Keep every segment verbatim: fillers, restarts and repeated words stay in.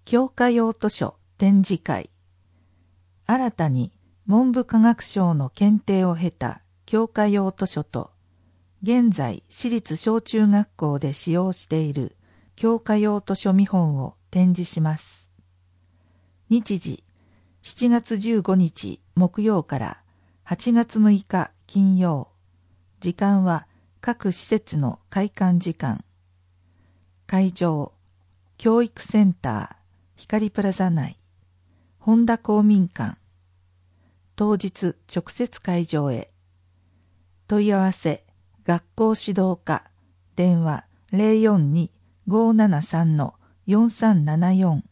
教科用図書展示会。新たに文部科学省の検定を経た教科用図書と、現在私立小中学校で使用している教科用図書見本を展示します。日時、しちがつじゅうごにち木曜からはちがつむいか金曜。時間は各施設の開館時間。会場、教育センター、光プラザ内、本田公民館。当日直接会場へ。問い合わせ、学校指導課、電話 ゼロよんに ごーななさん よんさんななよん。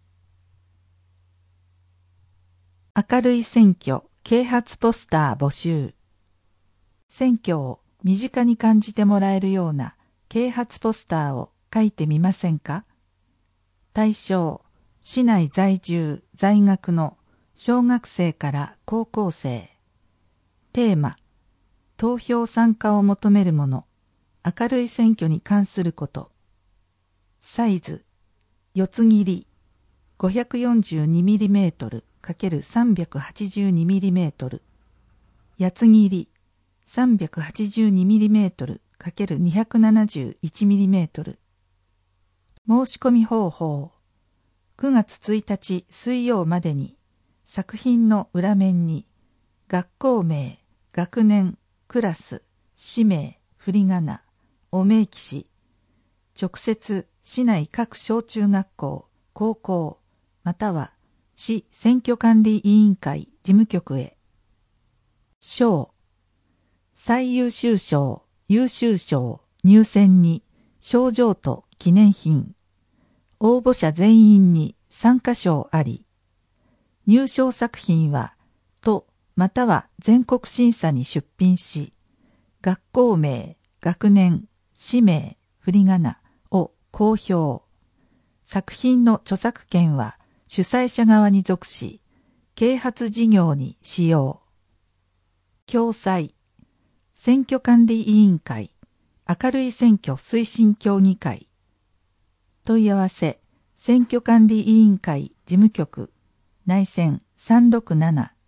明るい選挙啓発ポスター募集。選挙を身近に感じてもらえるような啓発ポスターを書いてみませんか？対象、市内在住在学の小学生から高校生。テーマ、投票参加を求めるもの、明るい選挙に関すること。サイズ、四つ切り ごひゃくよんじゅうにミリメートルかけるさんびゃくはちじゅうにミリメートル、八つ切り さんびゃくはちじゅうにミリメートルかけるにひゃくななじゅういちミリメートル。申し込み方法、くがつついたち水曜までに作品の裏面に学校名、学年、クラス、氏名、振り仮名を明記し、直接市内各小中学校、高校または市選挙管理委員会事務局へ。賞、最優秀賞、優秀賞、入選に賞状と記念品。応募者全員に参加賞あり。入賞作品は都または全国審査に出品し、学校名、学年、氏名、振り仮名を公表。作品の著作権は主催者側に属し、啓発事業に使用。共催、選挙管理委員会、明るい選挙推進協議会。問い合わせ、選挙管理委員会事務局、内線さんろくなな。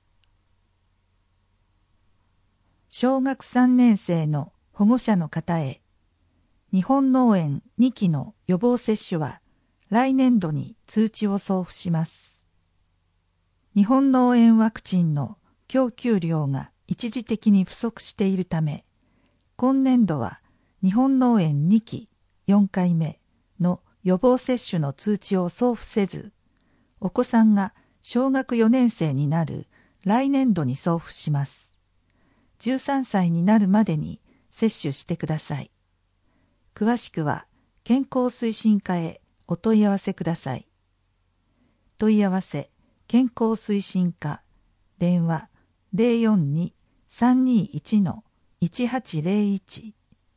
小学さんねん生の保護者の方へ、日本脳炎にきの予防接種は来年度に通知を送付します。日本脳炎ワクチンの供給量が一時的に不足しているため、今年度は日本脳炎にきよんかいめの予防接種の通知を送付せず、お子さんが小学よねん生になる来年度に送付します。じゅうさんさいになるまでに接種してください。詳しくは健康推進課へお問い合わせください。問い合わせ健康推進課、電話 ゼロよんに さんにいち いちはちゼロいち。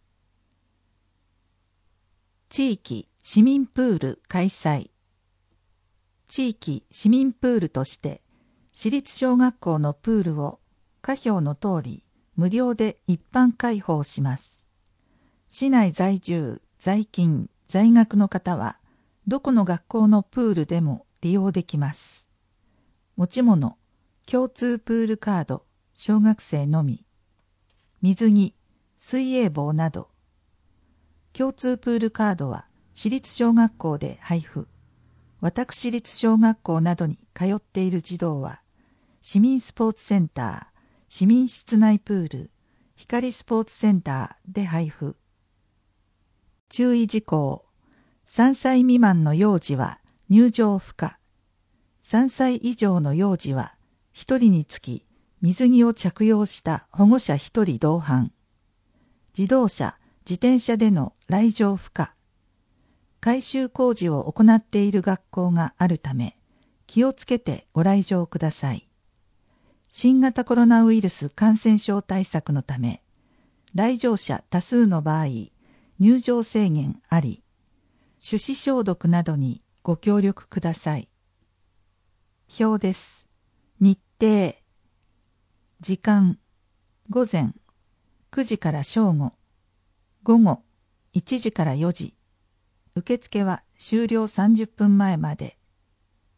地域市民プール開催。地域市民プールとして私立小学校のプールを下表の通り無料で一般開放します。市内在住、在勤、在学の方はどこの学校のプールでも利用できます。持ち物、共通プールカード、小学生のみ。水着、水泳帽など。共通プールカードは私立小学校で配布。私立小学校などに通っている児童は、市民スポーツセンター、市民室内プール、光スポーツセンターで配布。注意事項、さんさい未満の幼児は入場不可。さんさい以上の幼児はひとりにつき水着を着用した保護者ひとり同伴。自動車、自転車での来場不可。改修工事を行っている学校があるため、気をつけてご来場ください。新型コロナウイルス感染症対策のため、来場者多数の場合、入場制限あり、手指消毒などにご協力ください。表です。日程。時間、午前くじから正午、午後いちじからよじ。受付は終了さんじゅっぷんまえまで。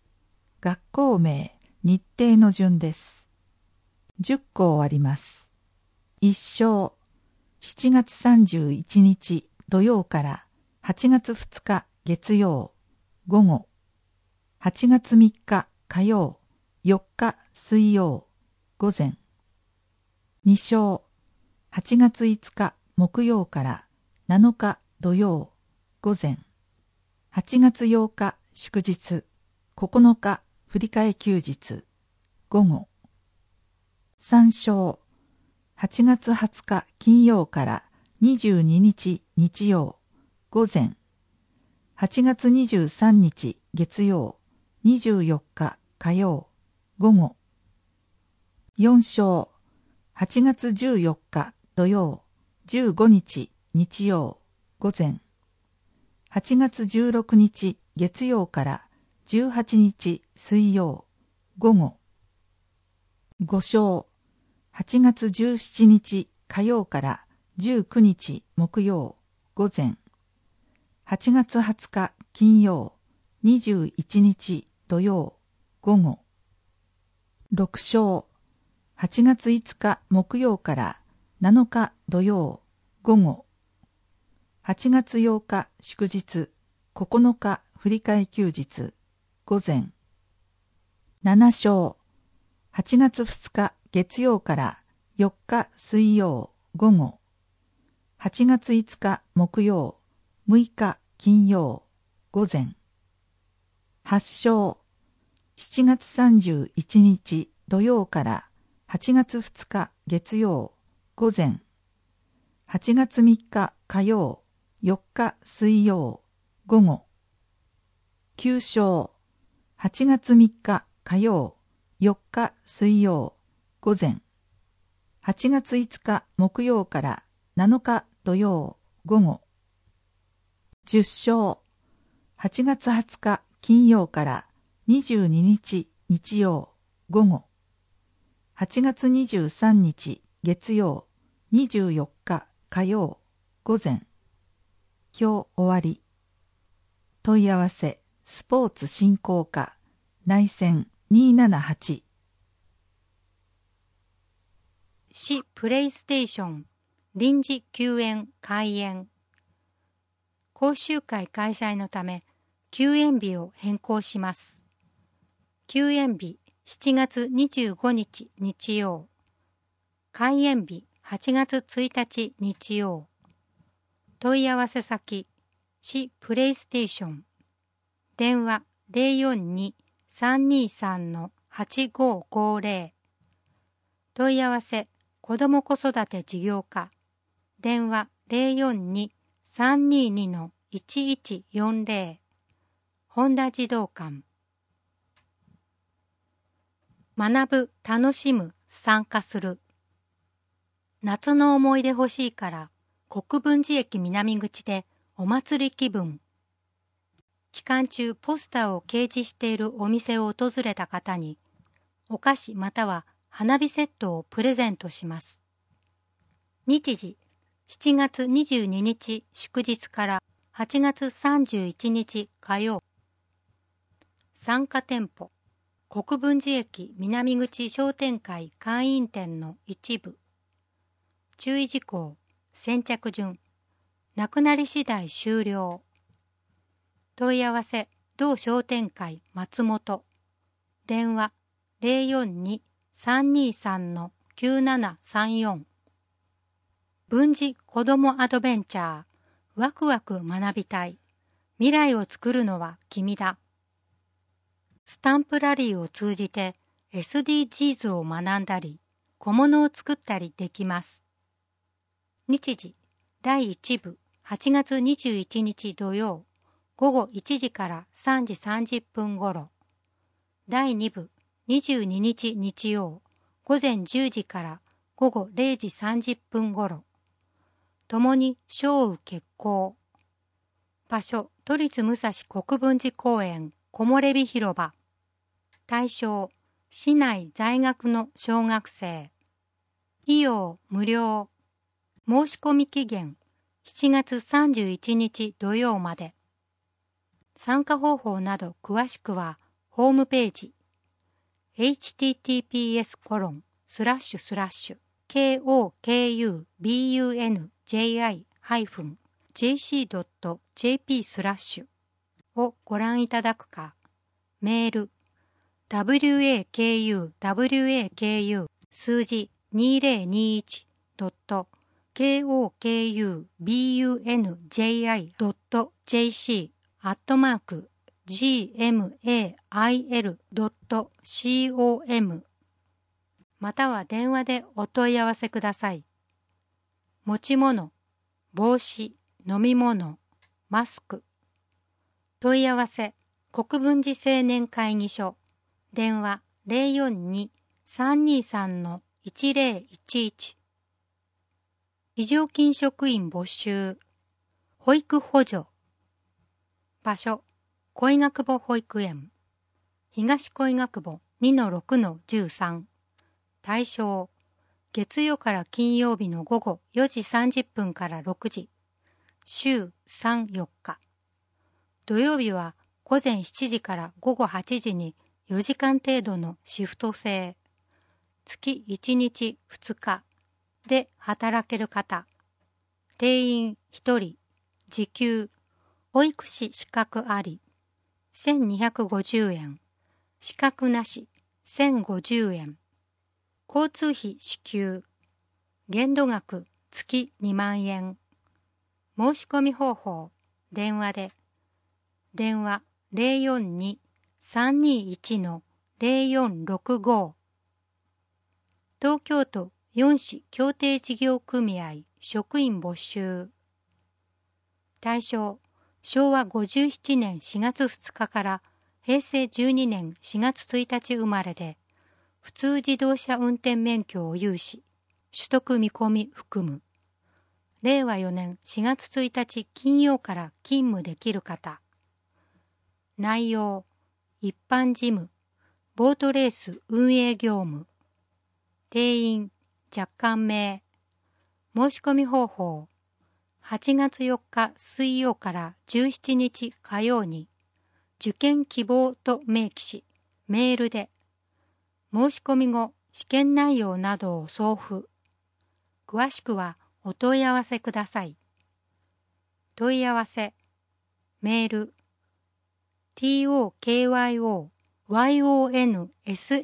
学校名、日程の順です。じゅっこあります。一章、しちがつさんじゅういちにち土曜からはちがつふつか月曜、午後。はちがつみっか火曜、よっか水曜、午前。二章、はちがついつか木曜からなのか土曜、午前。はちがつようか祝日、ここのか振り替え休日、午後。三章、はちがつはつか金曜からにじゅうににち日曜、午前。はちがつにじゅうさんにち月曜、にじゅうよっか火曜、午後。四章、はちがつじゅうよっか土曜、じゅうごにち日曜、午前。はちがつじゅうろくにち月曜からじゅうはちにち水曜、午後。五章、はちがつじゅうしちにち火曜からじゅうくにち木曜、午前。はちがつはつか金曜、にじゅういちにち土曜、午後。六章、はちがついつか木曜からなのか土曜、午後。はちがつようか祝日、ここのか振り替え休日、午前。七章、はちがつふつか月曜からよっか水曜、午後。はちがついつか木曜、むいか金曜、午前。八章、しちがつさんじゅういちにち土曜からはちがつふつか月曜、午前。はちがつみっか火曜、よっか水曜、午後。九章、はちがつみっか火曜、よっか水曜、午前。はちがついつか木曜からなのか土曜、午後。十章、はちがつはつか金曜からにじゅうににち日曜、午後。はちがつにじゅうさんにち月曜、にじゅうよっか火曜、午前。表終わり。問い合わせ、スポーツ振興課、内線にーななはち。 市プレイステーション臨時休園開園。講習会開催のため休園日を変更します。休園日しちがつにじゅうごにち日曜。開園日はちがつついたち日曜。問い合わせ先、市プレイステーション。電話 ゼロよんに さんにさん はちごごゼロ。問い合わせ、子ども子育て事業課。電話 ゼロよんに さんにに いちいちよんゼロ。本田児童館。学ぶ、楽しむ、参加する。夏の思い出欲しいから国分寺駅南口でお祭り気分。期間中ポスターを掲示しているお店を訪れた方にお菓子または花火セットをプレゼントします。日時しちがつにじゅうににち祝日からはちがつさんじゅういちにち火曜。参加店舗国分寺駅南口商店会会員店の一部。注意事項、先着順、なくなり次第終了。問い合わせ、同商店会松本。電話、ゼロよんに さんにさん きゅうななさんよん。文治子どもアドベンチャー、ワクワク学びたい。未来を作るのは君だ。スタンプラリーを通じて エスディージーズ を学んだり、小物を作ったりできます。日時、だいいちぶ、はちがつにじゅういちにち土曜、午後いちじからさんじさんじゅっぷんごろ。だいにぶ、にじゅうににち日曜、午前じゅうじから午後れいじさんじゅっぷんごろ。ともに小雨決行。場所、都立武蔵国分寺公園木漏れ日広場。対象、市内在学の小学生。費用無料。申し込み期限しちがつさんじゅういちにち土曜まで。参加方法など詳しくはホームページ エイチティーティーピーエスコロンスラッシュスラッシュ ケーオーケーユービーユーエヌジェイアイ ハイフン ジェーシー ドット ジェーピー スラッシュをご覧いただくか、メール ダブリューエーケーユーダブリューエーケーユー 数字 にせんにじゅういち ドット ケーオーケーユービーユーエヌジェイアイ ドット ジェーシー アットマーク ジーエムエーアイエル ドット コム または電話でお問い合わせください。持ち物、帽子、飲み物、マスク。問い合わせ、国分寺青年会議所。電話 ゼロよんに さんにさん いちゼロいちいち。非常勤職員募集。保育補助。場所、恋学母保育園。東恋学母 にのろくのじゅうさん。対象、月曜から金曜日の午後よじさんじゅっぷんからろくじ。週さん、よっか。土曜日は午前しちじから午後はちじによじかん程度のシフト制。月いちにちふつかで働ける方。定員ひとり。時給。保育士資格あり。せんにひゃくごじゅうえん。資格なし。せんごじゅうえん。交通費支給。限度額月にまんえん。申し込み方法。電話で。電話 ゼロよんに さんにいち ゼロよんろくご。東京都よん市協定事業組合職員募集。対象、しょうわごじゅうななねんしがつふつかからへいせいじゅうにねんしがつついたち生まれで、普通自動車運転免許を有し、取得見込み含む。れいわよねんしがつついたち金曜から勤務できる方。内容、一般事務、ボートレース運営業務。定員、若干名。申し込み方法。はちがつよっか水曜からじゅうしちにち火曜に、受験希望と明記し、メールで。申し込み後、試験内容などを送付。詳しくはお問い合わせください。問い合わせ。メール。トーキョーヨンシ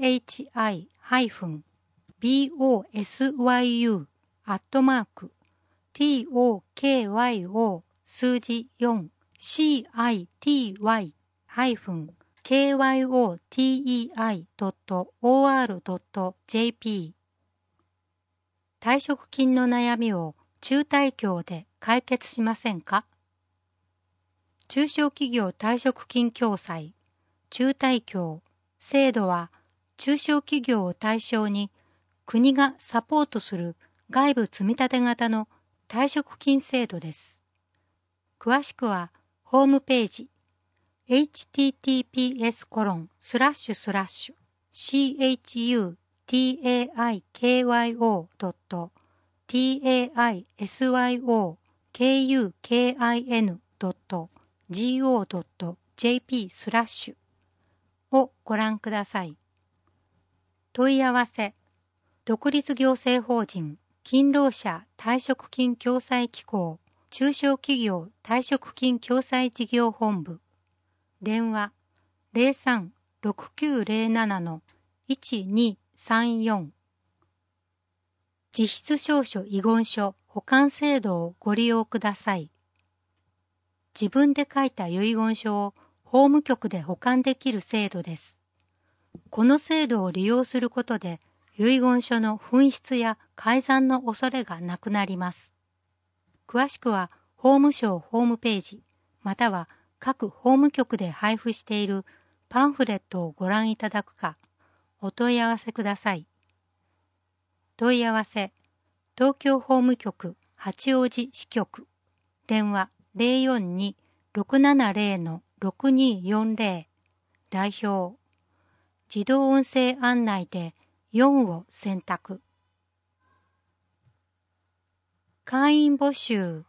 ボスアットマーク トー数字よん シティ ハイフン ケーワイオーティーイーアイ ドット オーアール ドット ジェーピー。退職金の悩みを中退協で解決しませんか？中小企業退職金共済、中退協制度は中小企業を対象に国がサポートする外部積立型の退職金制度です。詳しくはホームページ エイチティーティーピーエスコロンスラッシュスラッシュ シーエイチユーティーエーアイケーワイオー ドット ティーエーアイエスワイオーケーユーケーアイエヌ ドット ジーオー ドット ジェーピー スラッシュをご覧ください。問い合わせ、独立行政法人勤労者退職金共済機構中小企業退職金共済事業本部。電話 ゼロさん ろくきゅうゼロなな いちにさんよん。実質証書遺言書保管制度をご利用ください。自分で書いた遺言書を法務局で保管できる制度です。この制度を利用することで遺言書の紛失や改ざんの恐れがなくなります。詳しくは法務省ホームページまたは各法務局で配布しているパンフレットをご覧いただくかお問い合わせください。問い合わせ、東京法務局八王子支局電話 ゼロよんに ろくななゼロ ろくによんゼロ 代表自動音声案内でよんを選択。会員募集。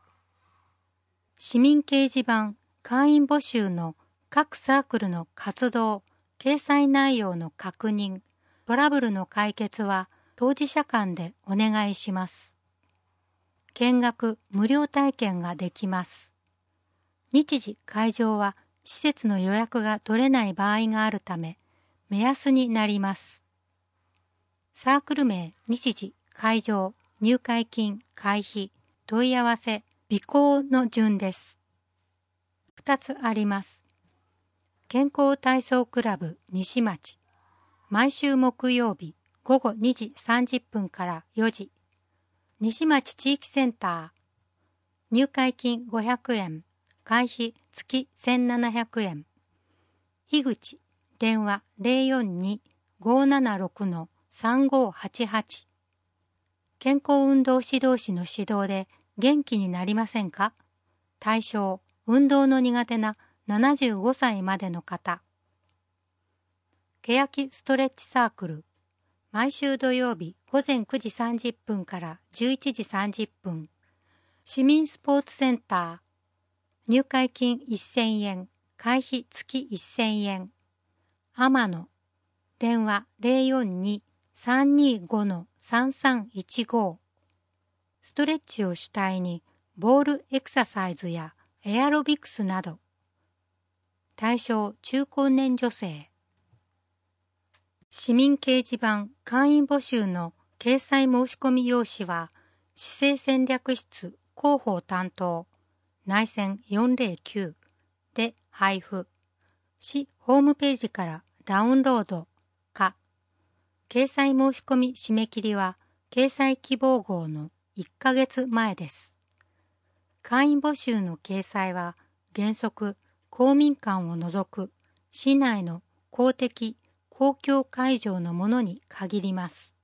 市民掲示板会員募集の各サークルの活動、 掲載内容の確認、トラブルの解決は当事者間でお願いします。見学無料体験ができます。日時会場は施設の予約が取れない場合があるため目安になります。サークル名、日時、会場、入会金、会費、問い合わせ、備考の順です。ふたつあります。健康体操クラブ西町、毎週木曜日ごごにじさんじゅっぷんからよじ、西町地域センター、入会金ごひゃくえん、会費月せんななひゃくえん、樋口、電話 ゼロよんに ごーななろく さんごーはちはち、健康運動指導士の指導で元気になりませんか？対象、運動の苦手なななじゅうごさいまでの方。欅ストレッチサークル、毎週土曜日ごぜんくじさんじゅっぷんからじゅういちじさんじゅっぷん、市民スポーツセンター、入会金せんえん、会費月せんえん、天野、電話 ゼロよんに さんにご さんさんいちご、ストレッチを主体にボールエクササイズやエアロビクスなど、対象中高年女性。市民掲示板会員募集の掲載申し込み用紙は、市政戦略室広報担当、内線よんぜろきゅうで配布、市ホームページからダウンロードか、掲載申し込み締め切りは、掲載希望号のいっかげつまえです。会員募集の掲載は、原則、公民館を除く市内の公的公共会場のものに限ります。